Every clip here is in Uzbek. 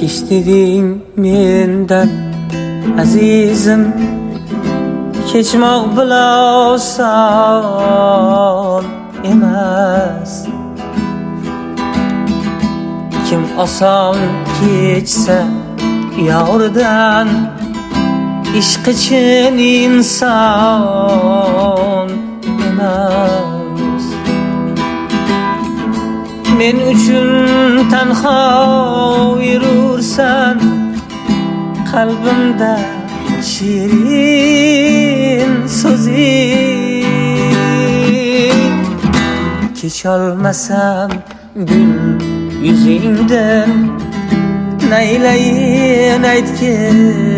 kechdiring mendan azizim, kechmoq bilan oson emas. Kim oson kechsa yordan, ishq için inson emas. Men uchun tanho yurursan, qalbimda shirin so'zing. Kecholmasam gul yuzingdan, naylayin aytgin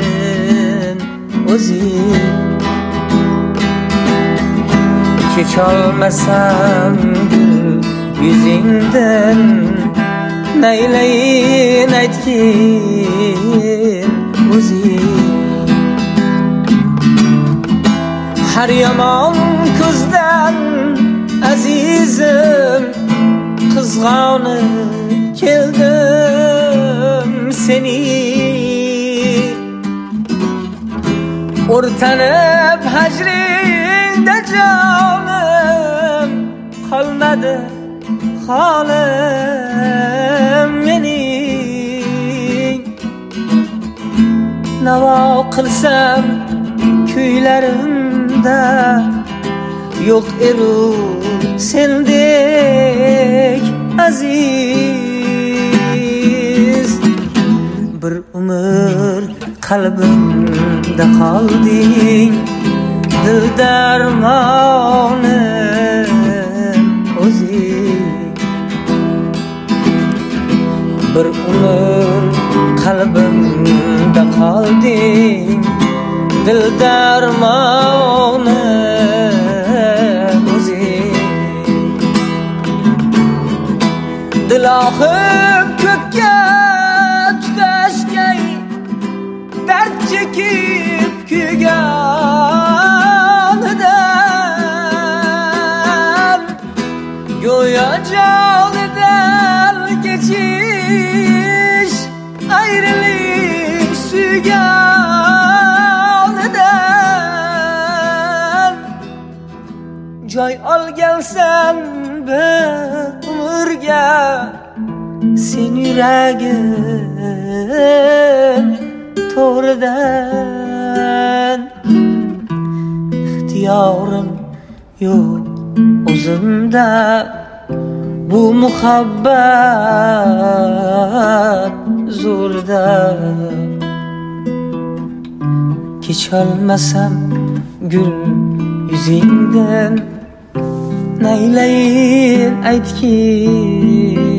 o'zing. Kecholmasam gul yuzingdan, naylayin aytgin o'zing. Har yomon ko'zdan azizim, qizg'onib keldim seni. O'rtanib hajringda jonim, qolmadi holim mening. Navo qilsam kuylarimda, yo'q eru sendek aziz. Bir umr qalbimda qolding, dil darmonim o'zing. Bir umr qalbimda qolding, dil darmonim o'zing. Dil oqib ko'kka tutashgay, dard chekib kuyganidan, go'yo jonidan kechish, ayriliq suyganidan. Joy olgansan bir umrga, sen yuragim to'ridan. İxtiyorim yo'q o'zimda, bu muhabbat zo'rda. Kecholmasam gul yuzingdan, naylayin aytgin